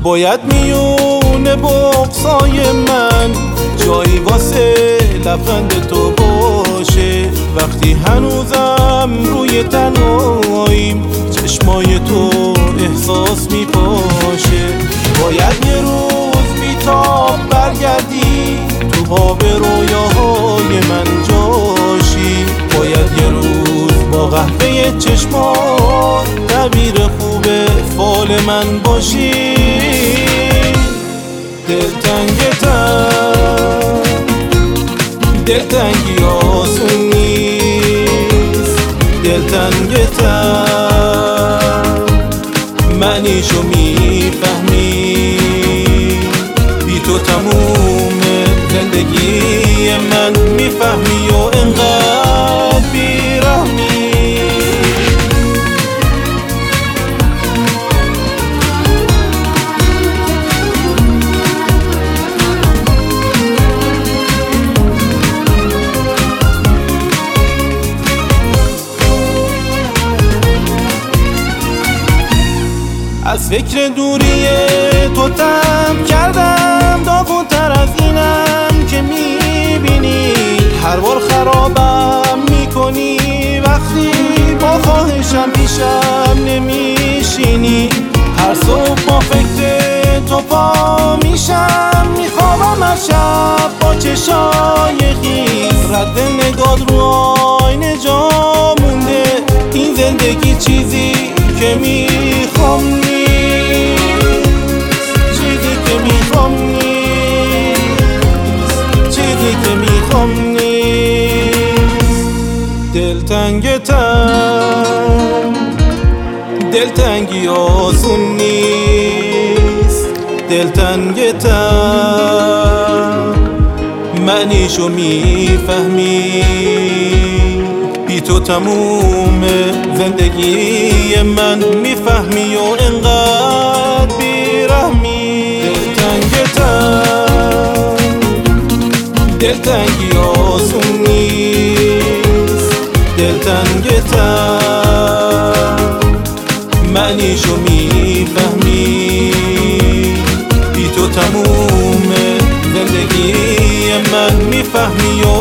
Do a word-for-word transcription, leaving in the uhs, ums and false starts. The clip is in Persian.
باید میونه بغضای من جایی واسه لبخند تو باشه. وقتی هنوزم روی تنهاییم چشمای تو احساس میپاشه. باید یه روز بیتاب برگردی تو خواب رویاهای من جاشی. باید یه روز با قهوه چشمات تعبیر خوب فال من باشی. دلتنگتم دلتنگی آسون نیست. دلتنگتم معنیشو میفهمی. بی تو تموم زندگی من میفهمی و انقدر بیرحمی. از فکر دوری تو تم کردم داغون‌تر از اینم که میبینی. هر بار خرابم میکنی وقتی با خواهشم پیشم نمیشینی. هر صبح با فکر تو پا میشم میخوابم از شب با چشای خیس. رد نگات رو آینه جا مونده. این زندگی چیزی که میخوام نیست. چیزی که میخوام نیست. چیزی که میخوام نیست. دلتنگتم دلتنگی آسون نیست. دلتنگتم معنیشو میفهمی. بی تو تموم زندگی من میفهمی و انقدر بیرحمی. دلتنگتم دلتنگی آسون نیست. دلتنگتم معنیشو میفهمی. بی تو تموم زندگی من میفهمی و